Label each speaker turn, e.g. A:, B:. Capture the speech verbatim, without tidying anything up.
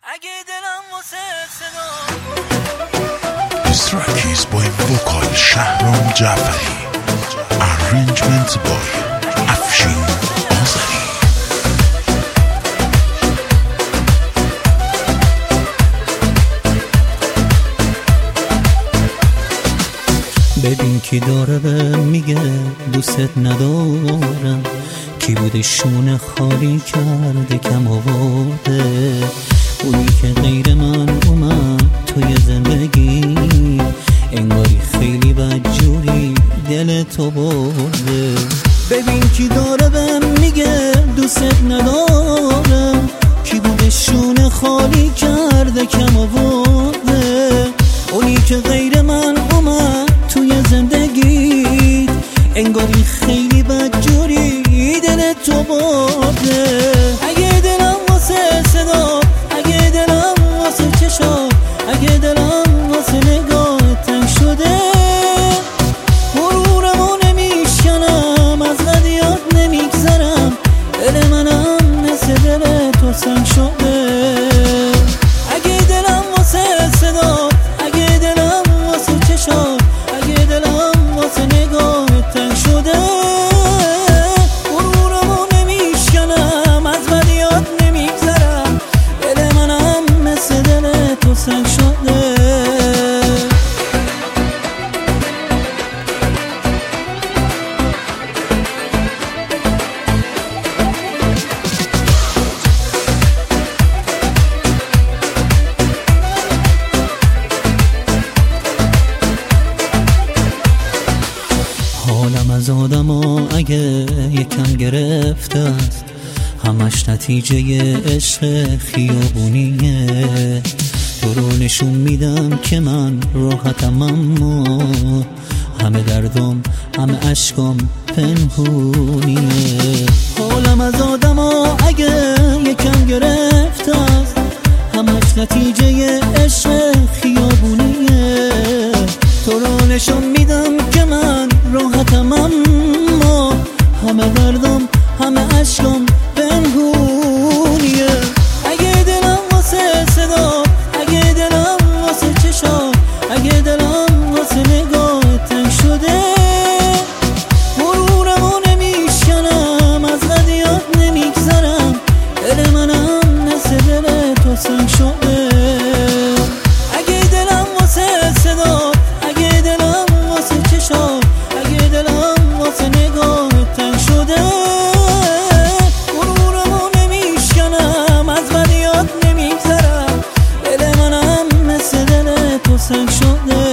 A: اگه دلم واسه صدا.
B: This track is by vocal شهرام جعفری, arrangement by افشین آذری.
C: ببین کی داره به میگه دوست ندارم، کی بوده شونه خالی کرده کم آورده، اونی که غیر من اومد توی زندگی، انگاری خیلی بدجوری دل تو برده. ببین کی داره به میگه دوست ندارم، کی بوده شونه خالی کرده کم آورده، اونی که غیر من اومد توی زندگی، انگاری خیلی بدجوری دل تو برده. اگه دلم واسه صدا، اگه دلم واسه چشا، اگه دلم واسه نگاه تنگ شده، مرورمو نمیشکنم، از ندیات نمیگذرم، دل منم مثل دل تو سنگ شده. اگه دلم واسه صدا، اگه دلم واسه چشا، اگه دلم واسه نگاه تنگ شده، مرورمو نمیشکنم، از بدیات نمیگذرم، دل منم مثل دل تو سنگ شده. حالم از آدما اگه یکم گرفته است، همش نتیجه عشق خیابونیه، تو رو نشون میدم که من راحتم، اما همه دردم همه عشقم پنهونیه. حالم از آدما اگه یکم گرفته است، همش نتیجه عشق خیابونیه، تو رو نشون میدم که من راحتم، اما همه دردم همه عشقم پنهونیه. اگه دلم واسه صدا، اگه دلم واسه چشا، اگه دلم واسه نگاه تنگ شده، مرورمو نمیشکنم، از ندیات نمیگذرم، دل منم مثل دل تو سنگ شده. اگه دلم واسه صدا، اگه دلم واسه چشا، اگه دلم واسه نگاه تنگ شده، مرورمو نمیشکنم، از بدیات نمیگذرم، دل منم مثل دل تو سنگ شده.